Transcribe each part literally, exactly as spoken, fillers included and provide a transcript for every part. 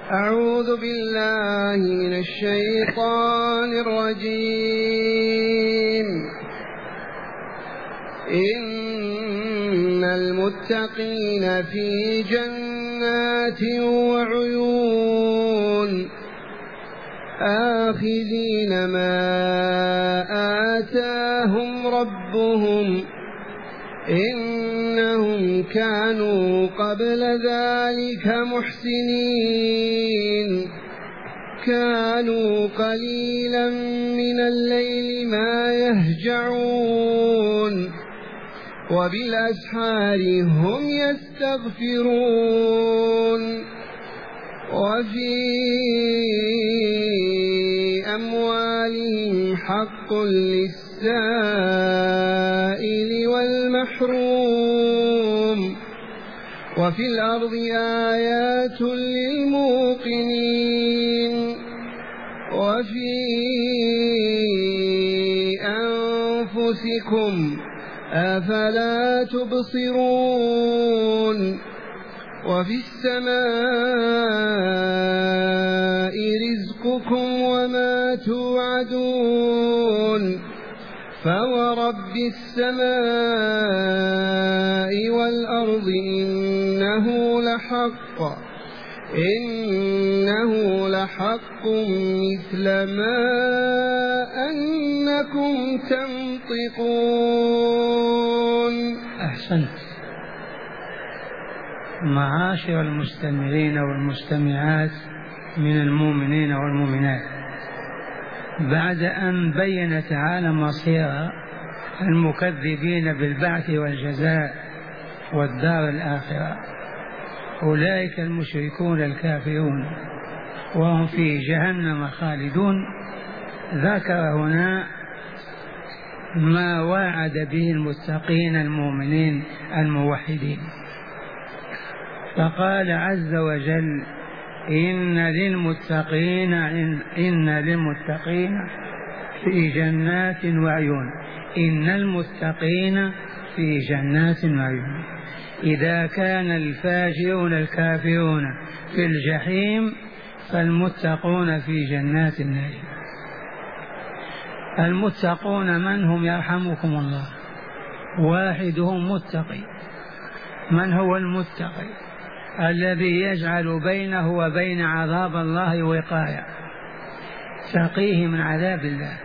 أعوذ بالله من الشيطان الرجيم. إن المتقين في جنات وعيون آخذين ما آتاهم ربهم إنهم كانوا قبل ذلك محسنين. كانوا قليلا من الليل ما يهجعون وبالأسحار هم يستغفرون. وفي أموالهم حق للسائل والمحروم وفي الأرض آيات للموقنين وفي أنفسكم أفلا تبصرون. وفي السماء رزقكم وما توعدون فورب السماء والأرض إنه لحق إنه لحق مثل ما أنكم تنطقون. أحسنت. معاشر المستمعين والمستمعات من المؤمنين والمؤمنات، بعد أن بين تعالى مصير المكذبين بالبعث والجزاء والدار الآخرة، أولئك المشركون الكافرون وهم في جهنم خالدون، ذكر هنا ما وعد به المتقين المؤمنين الموحدين، فقال عز وجل: إن للمتقين إن للمتقين في جنات وعيون. إن المتقين في جنات وعيون. إذا كان الفاجرون الكافرون في الجحيم فالمتقون في جنات النعيم. المتقون من هم؟ يرحمكم الله، واحدهم متقي. من هو المتقي؟ الذي يجعل بينه وبين عذاب الله وقاية، تقيه من عذاب الله.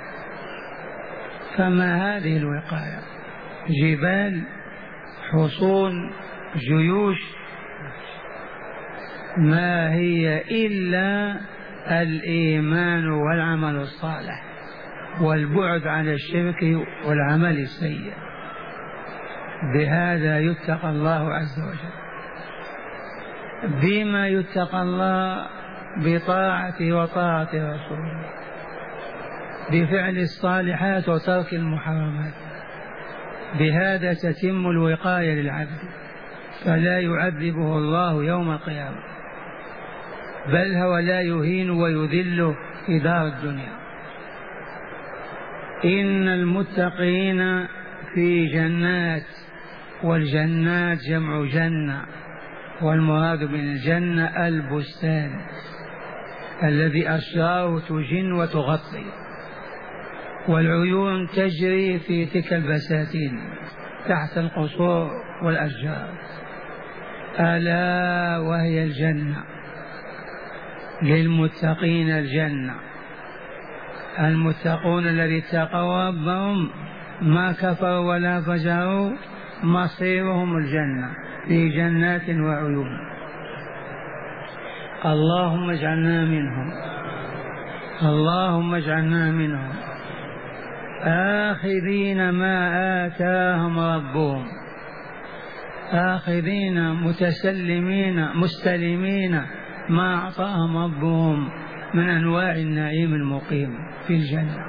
فما هذه الوقاية؟ جبال، حصون، جيوش، ما هي إلا الإيمان والعمل الصالح والبعد عن الشرك والعمل السيء. بهذا يتقى الله عز وجل. بما يتقى الله؟ بطاعته وطاعة رسوله، بفعل الصالحات وترك المحرمات. بهذا تتم الوقاية للعبد، فلا يعذبه الله يوم القيامة، بل هو لا يهين ويذل في دار الدنيا. إن المتقين في جنات، والجنات جمع جنة، والمراد بالجنة البستان الذي أشجاره تجن وتغطي، والعيون تجري في تلك البساتين تحت القصور والأشجار. ألا وهي الجنة، للمتقين الجنة. المتقون الذين اتقوا ربهم ما كفروا ولا فجروا مصيرهم الجنة في جنات وعيون. اللهم اجعلنا منهم، اللهم اجعلنا منهم. آخذين ما آتاهم ربهم، آخذين متسلمين مستلمين ما أعطاهم ربهم من أنواع النعيم المقيم في الجنة،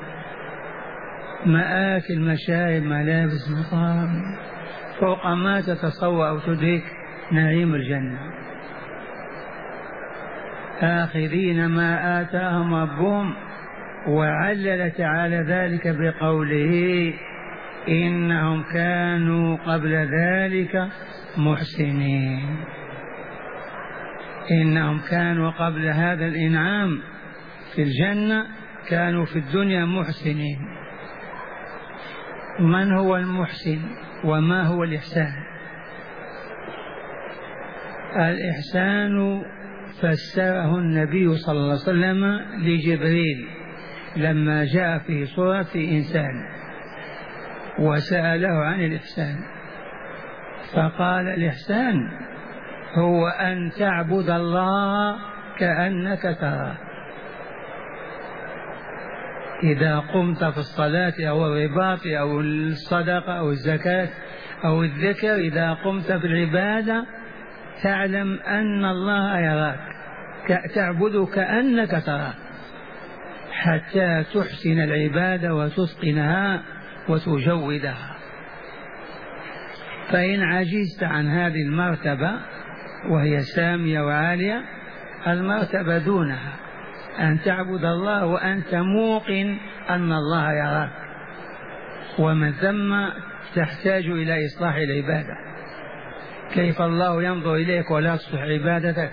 مآكل، مشارب، ملابس، مطاعم، فوق ما تتصور أو تدرك نعيم الجنة. آخذين ما آتاهم ربهم، وعلل تعالى ذلك بقوله: إنهم كانوا قبل ذلك محسنين. إنهم كانوا قبل هذا الإنعام في الجنة كانوا في الدنيا محسنين. من هو المحسن وما هو الإحسان؟ الإحسان فسره النبي صلى الله عليه وسلم لجبريل لما جاء في صورة إنسان وسأله عن الإحسان، فقال الإحسان هو أن تعبد الله كأنك تراه. إذا قمت في الصلاة أو الرباط أو الصدقة أو الزكاة أو الذكر، إذا قمت في العبادة تعلم أن الله يراك، تعبد كأنك تراه، حتى تحسن العبادة وتتقنها وتجودها. فإن عجزت عن هذه المرتبة وهي سامية وعالية، المرتبة دونها أن تعبد الله وأنت موقن أن الله يراك، ومن ثم تحتاج إلى إصلاح العبادة. كيف الله ينظر إليك ولا تصلح عبادتك؟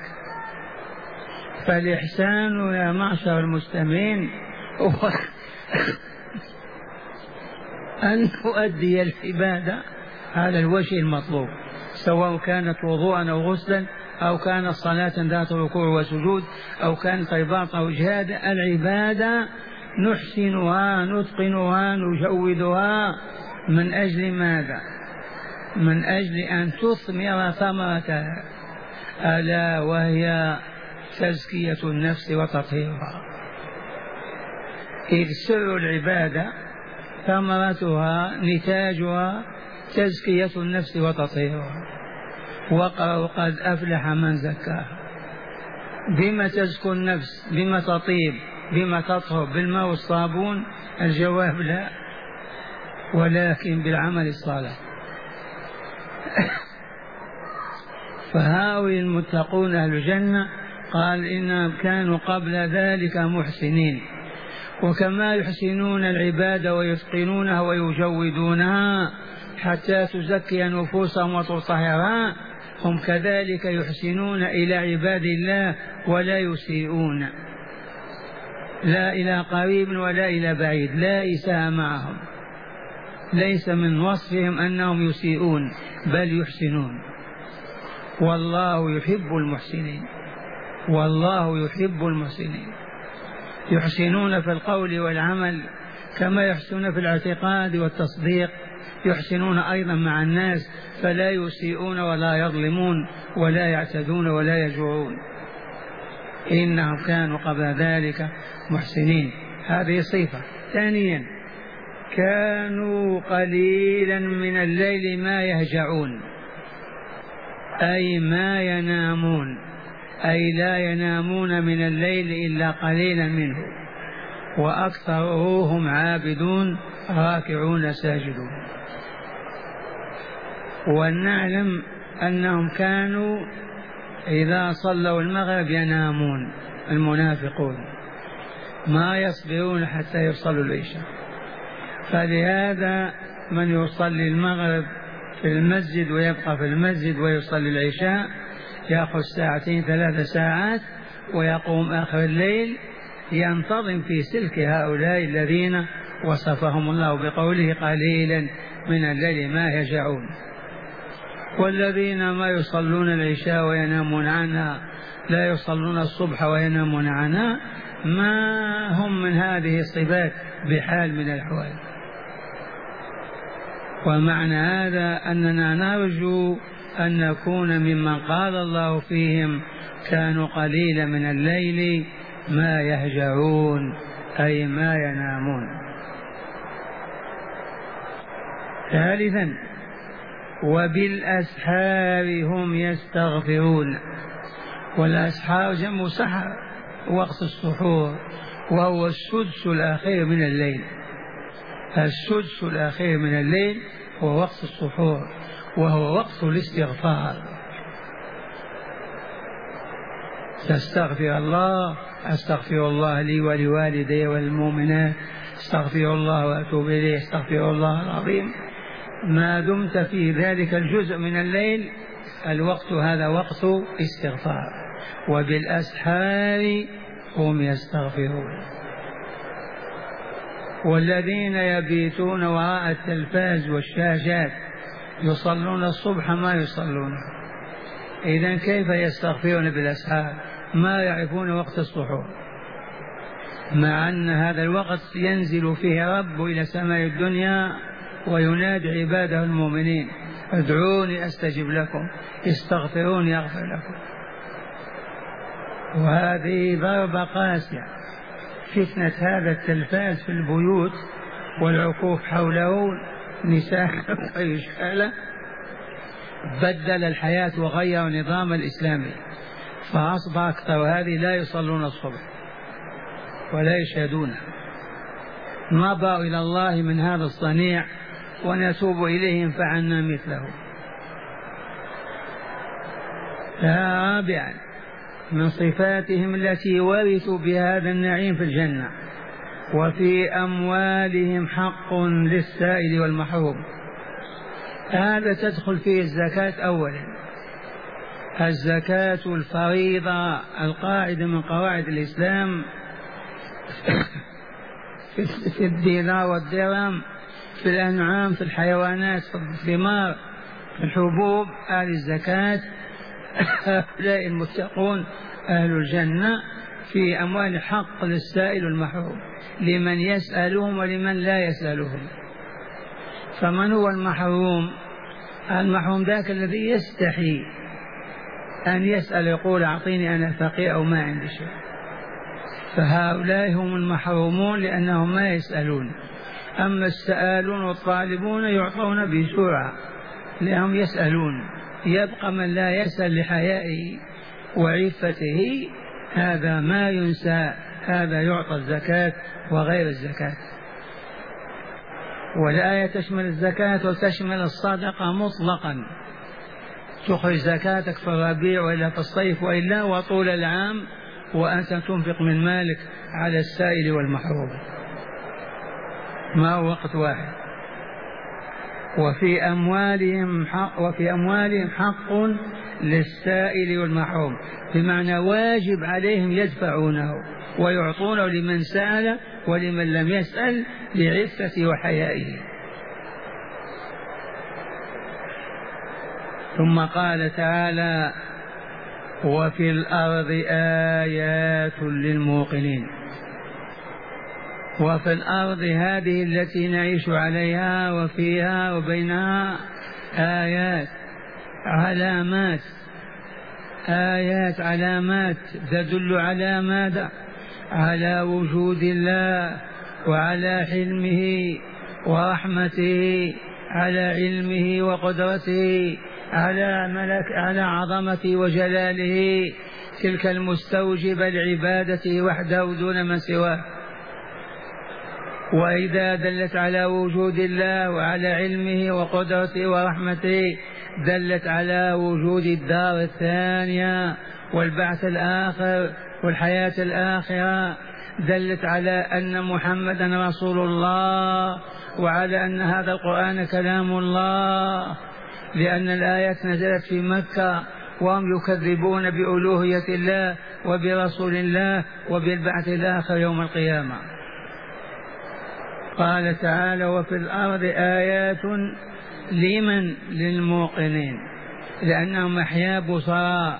فالإحسان يا معشر المستمعين هو أن تؤدي العبادة على الوجه المطلوب، سواء كانت وضوءا أو غسلا أو كانت صلاة ذات ركوع وسجود أو كانت رباط أو جهاد. العبادة نحسنها نتقنها نجودها من أجل ماذا؟ من أجل أن تثمر ثمرتها، ألا وهي تزكية النفس وتطهيرها. إذ سر العبادة ثمرتها نتاجها تزكية النفس وتطهيرها. وقرأوا قد أفلح من زكاها. بما تزكو النفس؟ بما تطيب؟ بما تطهر؟ بالماء والصابون؟ الجواب لا، ولكن بالعمل الصالح. فهؤلاء المتقون أهل الجنة قال إنهم كانوا قبل ذلك محسنين، وكما يحسنون العبادة ويتقنونها ويجودونها حتى تزكي نفوسهم وتطهرها، هم كذلك يحسنون إلى عباد الله ولا يسيئون، لا إلى قريب ولا إلى بعيد، لا إساءة معهم. ليس من وصفهم أنهم يسيئون بل يحسنون، والله يحب المحسنين، والله يحب المحسنين. يحسنون في القول والعمل كما يحسنون في الاعتقاد والتصديق، يحسنون أيضا مع الناس فلا يسيئون ولا يظلمون ولا يعتدون ولا يجورون. إنهم كانوا قبل ذلك محسنين. هذه صفة. ثانيا كانوا قليلا من الليل ما يهجعون، أي ما ينامون، أي لا ينامون من الليل إلا قليلا منه، وأكثرهم عابدون راكعون ساجدون. ونعلم أنهم كانوا إذا صلوا المغرب ينامون، المنافقون ما يصبرون حتى يصلوا العشاء. فلهذا من يصلي المغرب في المسجد ويبقى في المسجد ويصلي العشاء يأخذ ساعتين ثلاث ساعات ويقوم آخر الليل ينتظم في سلك هؤلاء الذين وصفهم الله بقوله قليلا من الليل ما يهجعون. والذين ما يصلون العشاء وينامون عنها، لا يصلون الصبح وينامون عنها، ما هم من هذه الصفات بحال من الأحوال. ومعنى هذا أننا نرجو أن نكون ممن قال الله فيهم كانوا قليلا من الليل ما يهجعون، أي ما ينامون. ثالثا وبالأسحار هم يستغفرون. والأسحار جمع سحر، وقت السحور، وهو السدس الأخير من الليل. السدس الأخير من الليل هو وقت السحور، وهو وقت الاستغفار. تستغفر الله، أستغفر الله لي ولوالدي والمؤمنات، استغفر الله وأتوب إليه، استغفر الله العظيم. ما دمت في ذلك الجزء من الليل الوقت هذا وقت استغفار. وبالأسحار هم يستغفرون. والذين يبيتون وراء التلفاز والشاشات يصلون الصبح ما يصلون، إذن كيف يستغفرون بالأسحار؟ ما يعرفون وقت السحور، مع أن هذا الوقت ينزل فيه رب إلى سماء الدنيا وينادي عباده المؤمنين: ادعوني أستجب لكم، استغفروني أغفر لكم. وهذه ضربة قاسية، فتنة هذا التلفاز في البيوت والعكوف حوله، نساء وإشكاله، بدل الحياة وغير النظام الإسلامي، فأصبح أكثر هذه لا يصلون الصبح ولا يشهدون. نبأ إلى الله من هذا الصنيع ونتوب إليهم فعلنا مثله. رابعا من صفاتهم التي ورثوا بهذا النعيم في الجنة: وفي أموالهم حق للسائل والمحروم. هذا تدخل فيه الزكاة أولا. الزكاة الفريضة القاعدة من قواعد الإسلام في الدينار والدرهم، في الأنعام، في الحيوانات، في الثمار، في الحبوب، أهل الزكاة هؤلاء المتقون أهل الجنة. في أموال حق للسائل والمحروم، لمن يسألهم ولمن لا يسألهم. فمن هو المحروم؟ المحروم ذاك الذي يستحي أن يسأل، يقول أعطيني أنا فقير أو ما عندي شيء. فهؤلاء هم المحرومون لأنهم ما يسألون. أما السائلون والطالبون يعطون بسرعة لأنهم يسألون. يبقى من لا يسأل لحيائه وعفته، هذا ما ينسى، هذا يعطى الزكاة وغير الزكاة. والآية تشمل الزكاة وتشمل الصدقة مطلقا، تخرج زكاتك في الربيع وإلا في الصيف وإلا وطول العام، وأنت تنفق من مالك على السائل والمحروم، ما هو وقت واحد. وفي أموالهم حق وفي أموالهم حق للسائل والمحروم، بمعنى واجب عليهم يدفعونه ويعطونه لمن سأل ولمن لم يسأل لعفة وحيائه. ثم قال تعالى: وفي الأرض آيات للموقنين. وفي الأرض هذه التي نعيش عليها وفيها وبينها آيات، علامات، آيات علامات تدل على ماذا؟ على وجود الله وعلى حلمه ورحمته، على علمه وقدرته، على ملك على عظمته وجلاله، تلك المستوجبة لعبادته وحده دون من سواه. وإذا دلت على وجود الله وعلى علمه وقدرته ورحمته دلت على وجود الدار الثانية والبعث الآخر والحياة الآخرة، دلت على أن محمدا رسول الله وعلى أن هذا القرآن كلام الله، لأن الآيات نزلت في مكة وهم يكذبون بألوهية الله وبرسول الله وبالبعث الآخر يوم القيامة. قال تعالى: وفي الأرض آيات لمن؟ للموقنين، لأنهم أحياء بصراء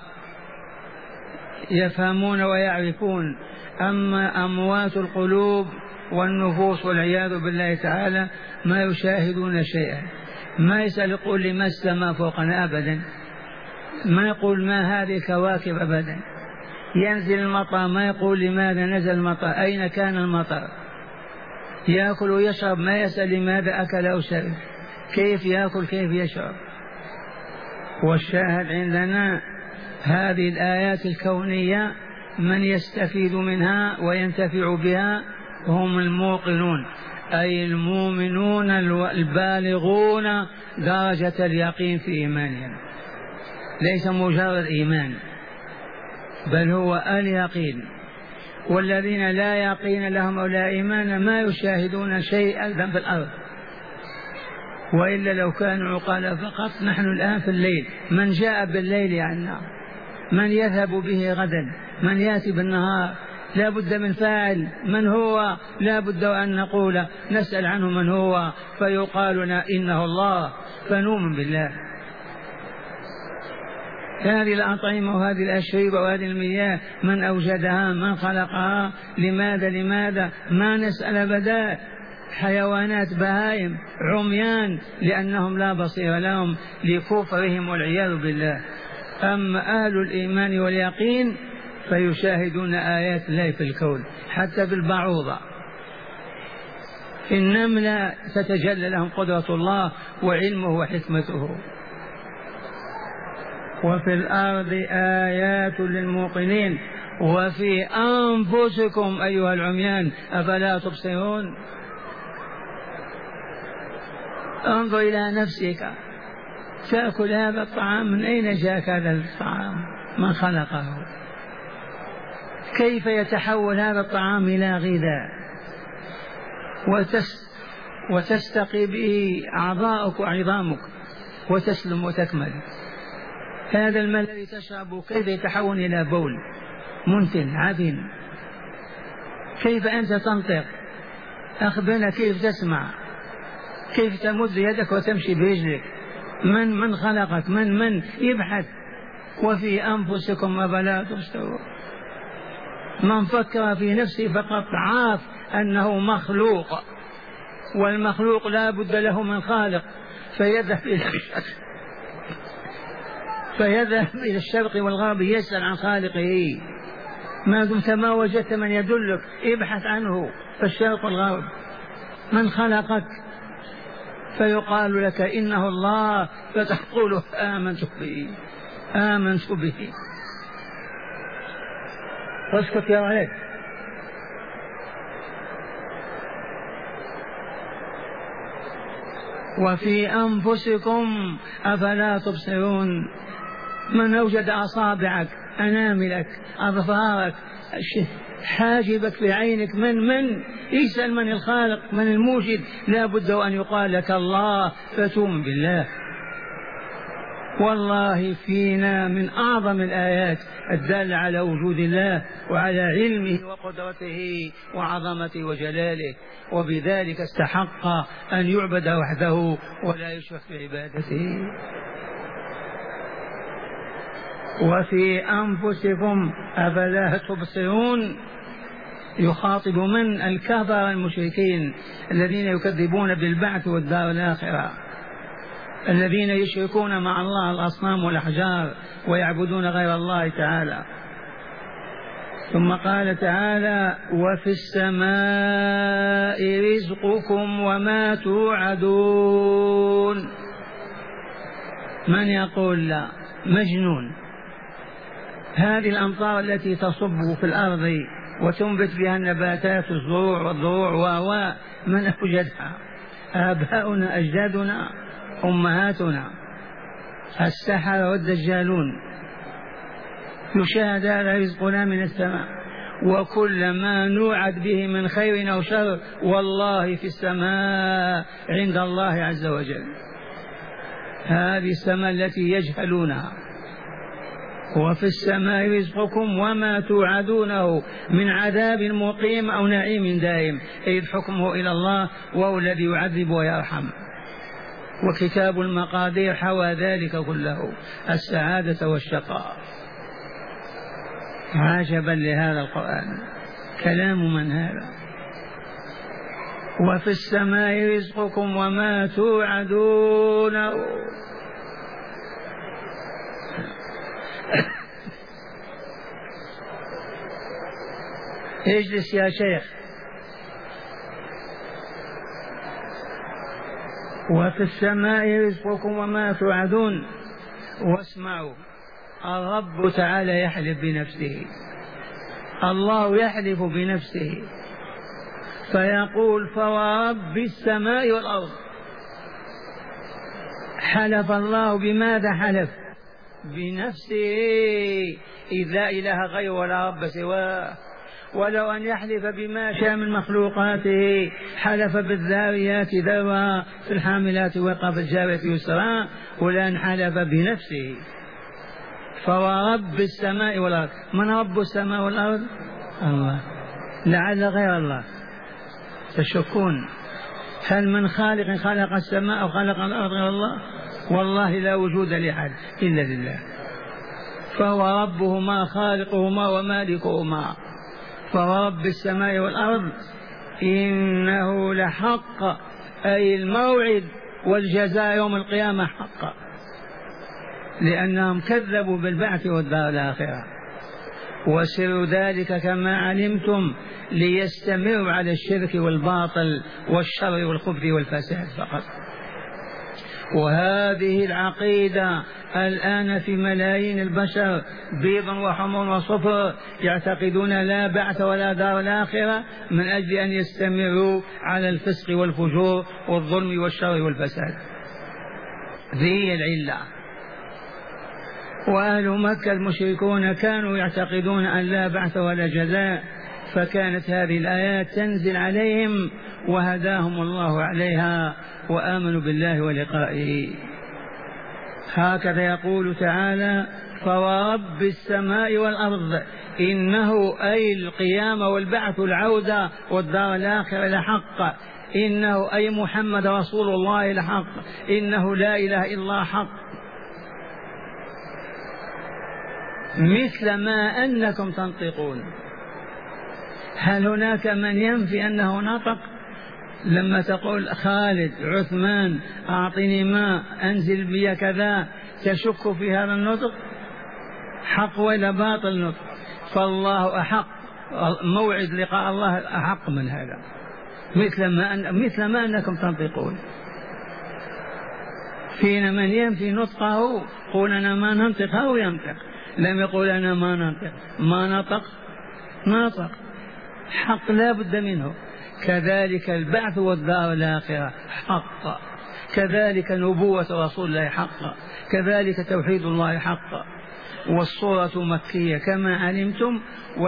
يفهمون ويعرفون. أما أموات القلوب والنفوس والعياذ بالله تعالى ما يشاهدون شيئا، ما يسأل يقول لما السماء فوقنا أبدا، ما يقول ما هذه الكواكب أبدا، ينزل المطر ما يقول لماذا نزل المطر، أين كان المطر، يأكل ويشرب ما يسأل لماذا أكل أو شرب، كيف يأكل كيف يشرب. والشاهد عندنا هذه الآيات الكونية من يستفيد منها وينتفع بها هم الموقنون، أي المؤمنون البالغون درجة اليقين في إيمانهم، ليس مجرد إيمان بل هو اليقين. والذين لا يقين لهم ولا إيمان ما يشاهدون شيئا في الأرض، وإلا لو كانوا عقالا فقط. نحن الآن في الليل، من جاء بالليل عنا؟ من يذهب به غدا؟ من يأتي بالنهار؟ لا بد من فاعل. من هو؟ لا بد أن نقول نسأل عنه من هو، فيقال لنا إنه الله، فنؤمن بالله. هذه الأطعمة وهذه الأشربة وهذه المياه من أوجدها؟ من خلقها؟ لماذا لماذا؟ ما نسأل أبدا. حيوانات بهائم عميان لأنهم لا بصير لهم لكفرهم والعياذ بالله. أما أهل الإيمان واليقين فيشاهدون آيات الله في الكون، حتى بالبعوضة في النملة تتجلى لهم قدرة الله وعلمه وحكمته. وفي الأرض آيات للموقنين وفي أنفسكم أيها العميان أفلا تبصرون. انظر إلى نفسك، تأكل هذا الطعام، من أين جاءك هذا الطعام؟ من خلقه؟ كيف يتحول هذا الطعام إلى غذاء وتس وتستقي به أعضاؤك وعظامك وتسلم وتكمل؟ هذا الماء الذي تشربه كيف يتحول إلى بول منتن عفن؟ كيف أنت تنطق؟ أخبرنا كيف تسمع، كيف تمد يدك وتمشي برجلك؟ من من خلقك؟ من من يبحث. وفي أنفسكم أفلا تبصرون. من فكر في نفسه فقط عاف أنه مخلوق، والمخلوق لا بد له من خالق، فيذهب إلى فيذهب إلى الشرق والغرب يسأل عن خالقه. ما دمت ما وجدت من يدلك ابحث عنه في الشرق والغرب. من خلقك؟ فيقال لك إنه الله، فتقول آمنت به آمنت به. واسكت يا ولد. وفي أنفسكم أفلا تبصرون. من أوجد أصابعك، أناملك، أظفارك، حاجبك في عينك؟ من من يسأل من الخالق، من الموجد؟ لا بد أن يقال لك الله، فتؤمن بالله. والله فينا من أعظم الآيات الدالة على وجود الله وعلى علمه وقدرته وعظمته وجلاله، وبذلك استحق أن يعبد وحده ولا يشرك بعبادته. وفي أنفسكم أفلا تبصرون. يخاطب من؟ الكفر المشركين الذين يكذبون بالبعث والدار الآخرة، الذين يشركون مع الله الأصنام والأحجار ويعبدون غير الله تعالى. ثم قال تعالى: وفي السماء رزقكم وما توعدون. من يقول لا؟ مجنون. هذه الأمطار التي تصب في الأرض وتنبت بها النباتات الزروع والضروع و من أوجدها؟ آباؤنا، أجدادنا، أمهاتنا، السحرة والدجالون. يشاهد هذا رزقنا من السماء، وكل ما نوعد به من خير أو شر والله في السماء عند الله عز وجل. هذه السماء التي يجهلونها. وفي السماء رزقكم وما توعدونه من عذاب مقيم أو نعيم دائم، أي حكمه إلى الله، وهو الذي يعذب ويرحم. وكتاب المقادير حوى ذلك كله، السعادة والشقاء. عجبا لهذا القرآن، كلام من هذا؟ وفي السماء رزقكم وما توعدون. اجلس يا شيخ. وفي السماء رزقكم وما توعدون. واسمعوا، الرب تعالى يحلف بنفسه، الله يحلف بنفسه فيقول: فورب السماء والأرض. حلف الله بماذا؟ حلف بنفسه، إذ لا إله غيره ولا رب سواه. ولو أن يحلف بما شاء من مخلوقاته، حلف بالذاريات ذروا، في الحاملات وقع، في الجارية يسرا، ولأن حلف بنفسه فورب السماء والأرض. من رب السماء والأرض؟ الله. لعل غير الله تشكون. هل من خالق خلق السماء أو خلق الأرض غير الله؟ والله لا وجود لأحد إلا لله، فهو ربهما خالقهما ومالكهما. فرب السماء والأرض إنه لحق، أي الموعد والجزاء يوم القيامة حق، لأنهم كذبوا بالبعث والدار الآخرة. وسر ذلك كما علمتم ليستمروا على الشرك والباطل والشر والخبث والفساد فقط. وهذه العقيدة الآن في ملايين البشر بيض وحمر وصفر يعتقدون لا بعث ولا دار الآخرة من أجل أن يستمروا على الفسق والفجور والظلم والشر والفساد. ذي العلة. وأهل مكة المشركون كانوا يعتقدون أن لا بعث ولا جزاء، فكانت هذه الآيات تنزل عليهم وهداهم الله عليها وآمنوا بالله ولقائه. هكذا يقول تعالى: فورب السماء والأرض إنه أي القيامة والبعث العودة والدار الآخرة لحق، إنه أي محمد رسول الله لحق، إنه لا إله إلا الله حق، مثل ما أنكم تنطقون. هل هناك من ينفي أنه نطق؟ لما تقول خالد عثمان أعطني ماء أنزل بي كذا تشك في هذا النطق؟ حق ولا باطل نطق؟ فالله أحق، موعد لقاء الله أحق من هذا، مثل ما, أن مثل ما أنكم تنطقون. فينا من ينفي نطقه قول أنا ما ننطق أو ينطق، لم يقول أنا ما ننطق، ما نطق نطق، حق لا بد منه. كذلك البعث والدار الآخرة حق، كذلك نبوة رسول الله حق، كذلك توحيد الله حق. والصورة مكية كما علمتم،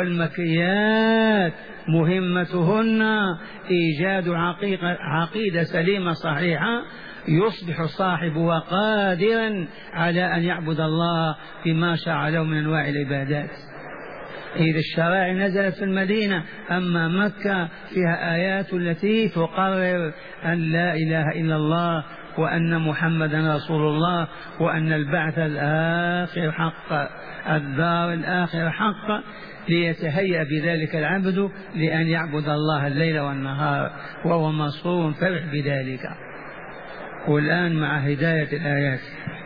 والمكيات مهمتهن إيجاد عقيدة سليمة صحيحة يصبح صاحبها قادرا على أن يعبد الله بما شرع له من أنواع العبادات. إذا الشرائع نزلت في المدينة، أما مكة فيها آيات التي تقرر أن لا إله إلا الله وأن محمدا رسول الله وأن البعث الآخر حق، الدار الآخر حق، ليتهيأ بذلك العبد لأن يعبد الله الليل والنهار وهو مسرور فرح بذلك. والآن مع هداية الآيات.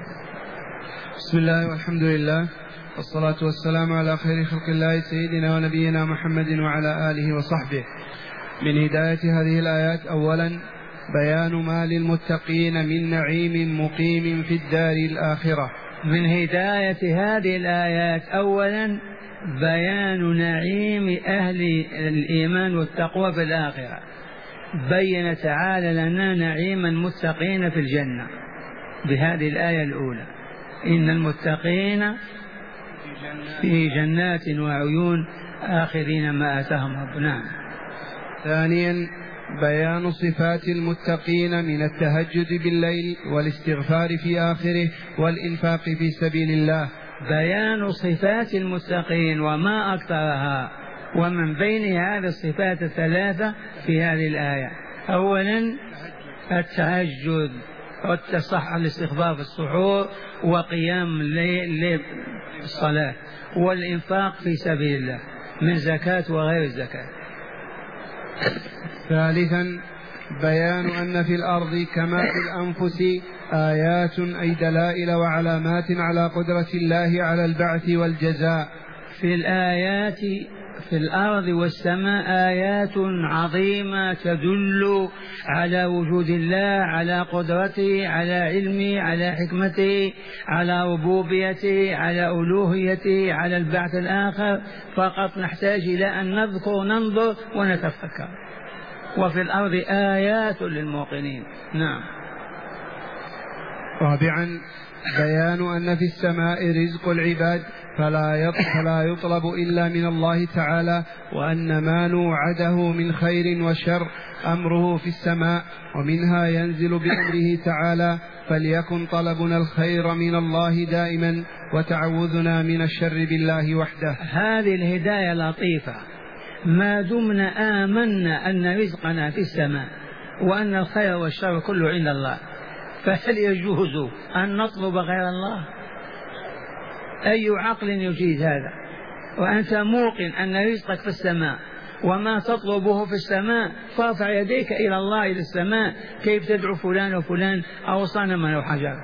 بسم الله والحمد لله والصلاة والسلام على خير خلق الله سيدنا ونبينا محمد وعلى آله وصحبه. من هداية هذه الآيات: أولا بيان ما للمتقين من نعيم مقيم في الدار الآخرة. من هداية هذه الآيات أولا بيان نعيم أهل الإيمان والتقوى في الآخرة. بين تعالى لنا نعيم المتقين في الجنة بهذه الآية الأولى: إن المتقين في جنات وعيون آخذين ما آتاهم ربنا. ثانيا بيان صفات المتقين من التهجد بالليل والاستغفار في آخره والإنفاق في سبيل الله. بيان صفات المتقين وما أكثرها، ومن بين هذه الصفات الثلاثة في هذه الآية: أولا التهجد والتصحى الاستغفار في السحور وقيام الليل الصلاة والإنفاق في سبيل الله من زكاة وغير الزكاة. ثالثا بيان أن في الأرض كما في الأنفس آيات أي دلائل وعلامات على قدرة الله على البعث والجزاء. في الآيات في الأرض والسماء آيات عظيمة تدل على وجود الله، على قدرته، على علمه، على حكمته، على ربوبيته، على ألوهيته، على البعث الآخر. فقط نحتاج إلى أن نذكر ننظر ونتفكر. وفي الأرض آيات للموقنين. نعم. رابعا بيان أن في السماء رزق العباد فلا يطلب إلا من الله تعالى، وأن ما نوعده من خير وشر أمره في السماء ومنها ينزل بأمره تعالى، فليكن طلبنا الخير من الله دائما وتعوذنا من الشر بالله وحده. هذه الهداية لطيفة ما دمنا آمنا أن رزقنا في السماء وأن الخير والشر كله عند الله، فهل يجوز أن نطلب غير الله؟ أي عقل يجيز هذا؟ وأنت موقن أن رزقك في السماء وما تطلبه في السماء، فارفع يديك إلى الله إلى السماء. كيف تدعو فلان وفلان أو صنما أو حجر؟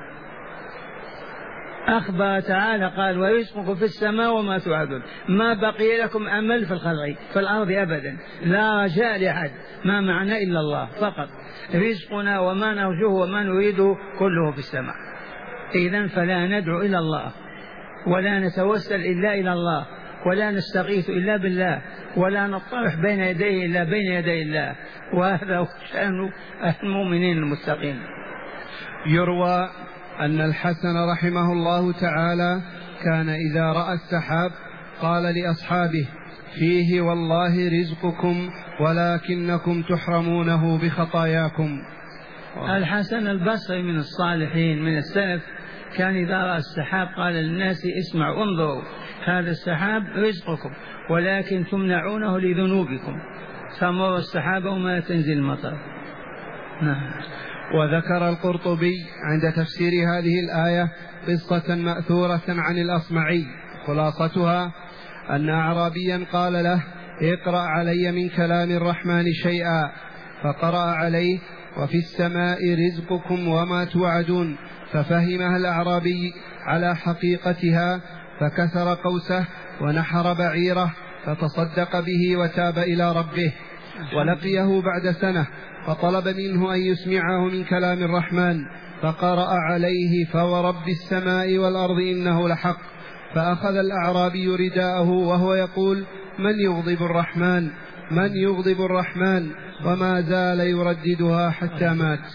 أخبر تعالى قال ورزقكم في السماء وما توعدون، ما بقي لكم أمل في الخلق في الأرض أبدا، لا رجاء لأحد، ما معنى إلا الله فقط. رزقنا وما نرجوه وما نريده كله في السماء. إذن فلا ندعو إلا الله، ولا نتوسل إلا إلى الله، ولا نستغيث إلا بالله، ولا نطرح بين يديه إلا بين يدي الله. وهذا هو شأن المؤمنين المتقين. يروى أن الحسن رحمه الله تعالى كان إذا رأى السحاب قال لأصحابه فيه والله رزقكم ولكنكم تحرمونه بخطاياكم. الحسن البصري من الصالحين من السلف كان إذا رأى السحاب قال للناس اسمعوا انظروا، هذا السحاب رزقكم ولكن تمنعونه لذنوبكم، تمر السحاب وما تنزل المطر. نعم. وذكر القرطبي عند تفسير هذه الآية قصة مأثورة عن الأصمعي، خلاصتها أن أعرابيا قال له اقرأ علي من كلام الرحمن شيئا، فقرأ عليه وفي السماء رزقكم وما توعدون، ففهمها الأعرابي على حقيقتها، فكسر قوسه ونحر بعيره فتصدق به وتاب إلى ربه. ولقيه بعد سنة فطلب منه أن يسمعه من كلام الرحمن، فقرأ عليه فورب السماء والأرض إنه لحق. فأخذ الأعرابي رداءه وهو يقول من يغضب الرحمن من يغضب الرحمن، وما زال يرددها حتى مات.